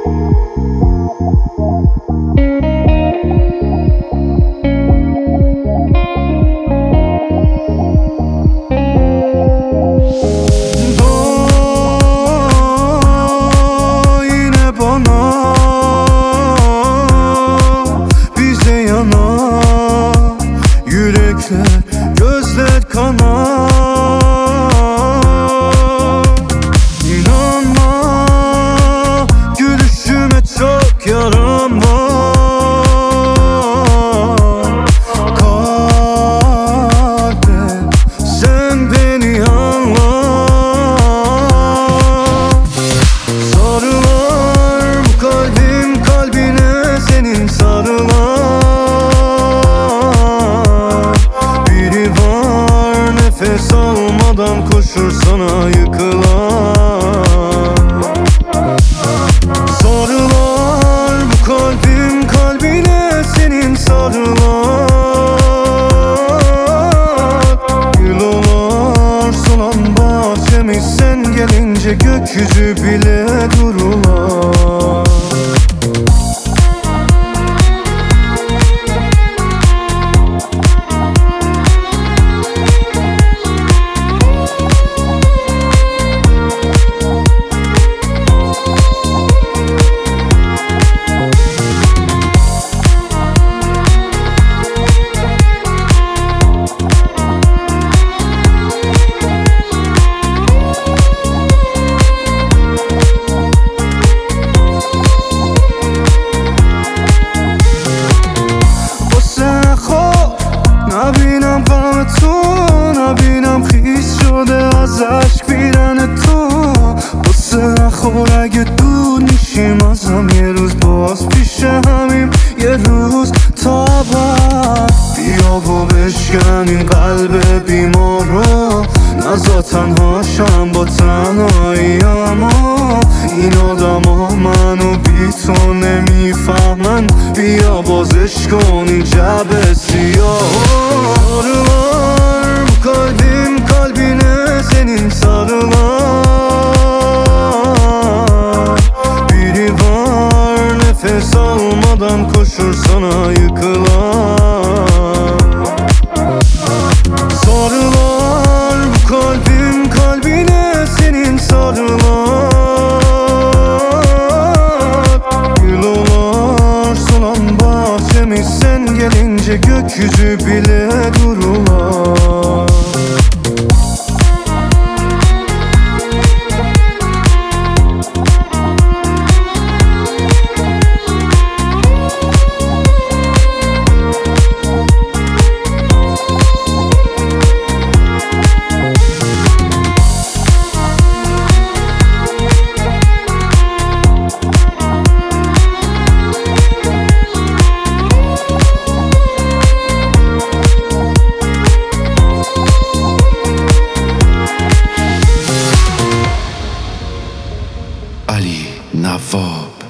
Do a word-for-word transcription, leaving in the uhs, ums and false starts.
Gözler kanar. İnanma, gülüşüme çok yaram var. Kalbe sen beni anla. Sarılar bu kalbim kalbine senin sarılar. Nefes almadan koşur sana yıkılan. Sarılar bu kalbim kalbine senin sarılar. Yılolar solan bahçemiz sen gelince gökyüzü bile durular. نبینم غم تو، نبینم خیس شده از عشق بیرن تو. قصه نخور اگه دور میشیم ازم یه روز باز پیش همیم یه روز تا بعد. بیا و بشکن این قلب بیمار رو، نزا تنهاشم با تنهایی‌امو. این آدم ها منو بی تو نمیفهمن، بیا بازش کن این جبه سیاه. Sarılar bu kalbim kalbine senin sarılar. Biri var nefes almadan koşur sana yıkılan. Sarılar bu kalbim kalbine senin sarılar. Yılolar solan bahçemiz sen gelince gökyüzü bile durular. Ali Navob.